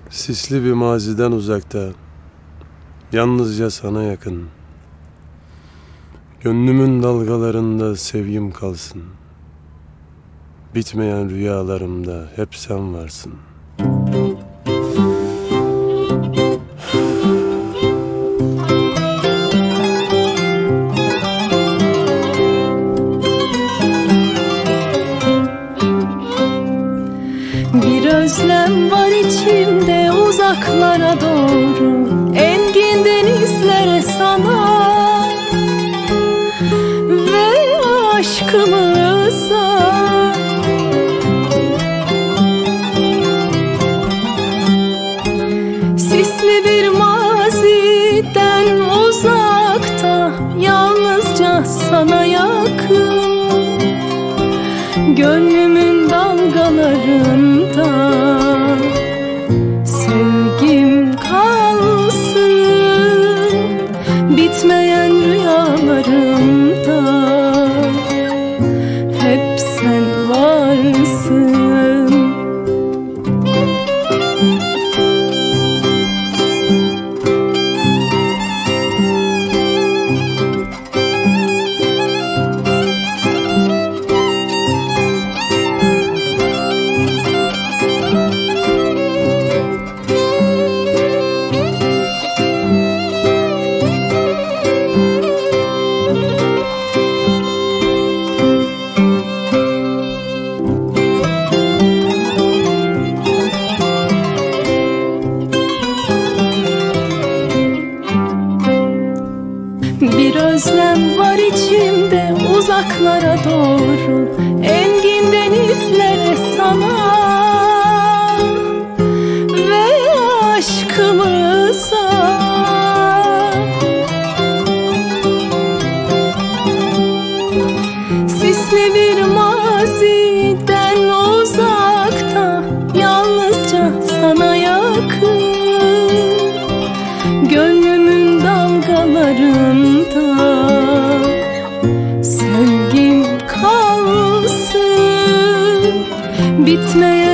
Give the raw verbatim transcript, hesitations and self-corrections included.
Sisli bir maziden uzakta, yalnızca sana yakın. Gönlümün dalgalarında sevgim kalsın. Bitmeyen rüyalarımda hep sen varsın. Bir özlem var içimde uzaklara doğru, engin denizlere sana ve aşkımıza. Sisli bir maziden uzakta, yalnızca sana yakın. Gönlümün dalgalarında sevgim kalsın. Bitmeyen rüyalarımda hep sen varsın. Bir özlem var içimde uzaklara doğru, engin denizlere sana ve aşkımıza. Sisli bir maziden uzakta, yalnızca sana yakın. Gönlümün dalgalarında sevgim kalsın. Bitmeyen